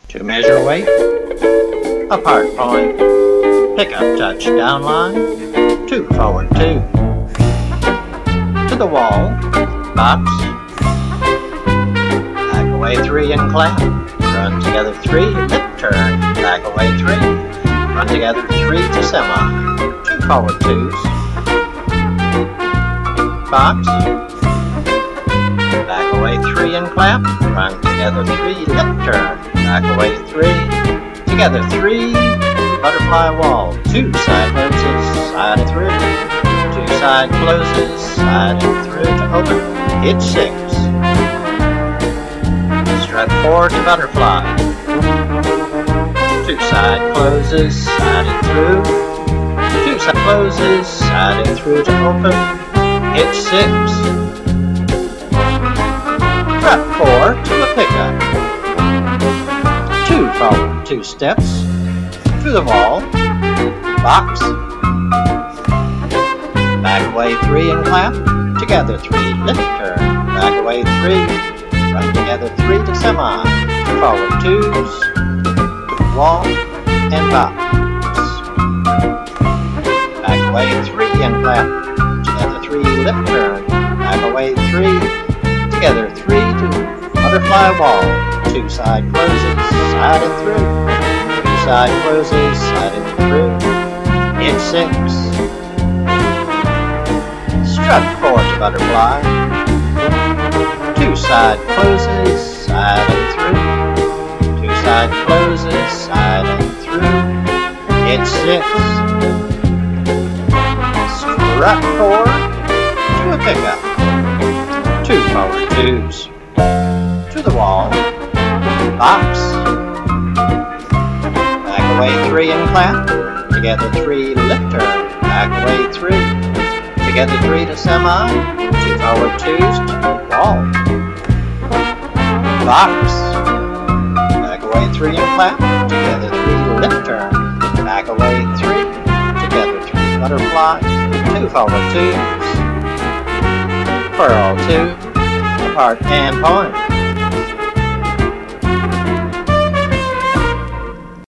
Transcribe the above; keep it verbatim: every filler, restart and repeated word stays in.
To measure weight, apart point, pick up touch down line, two forward two. To the wall, box, back away three and clap, run together three, lip turn, back away three, run together three to semi, two forward twos, box, back away three and clap, run together three, lip turn, back away three, together three, butterfly wall, two side closes, side and through, two side closes, side and through to open, hit six, strut four to butterfly, two side closes, side and through, two side closes, side and through to open, hit six, strut four to a pickup, two forward, two steps, to the wall, box, back away three and clap, together three, lip turn, back away three, run together three to semi, two forward twos, wall, and box, back away three and clap, together three, lip turn, back away three, together three to butterfly wall, two side closes, side and through, side closes, side and through, hit six, strut four to butterfly, two side closes, side and through, two side closes, side and through, hit six, strut four to a pickup, two forward twos, to the wall, box, away three and clap, together three, lip turn, back away three, together three to semi, two forward twos, to wall, box, back away three and clap, together three, lip turn, back away three, together three, butterfly, two forward twos, furl two, apart and point.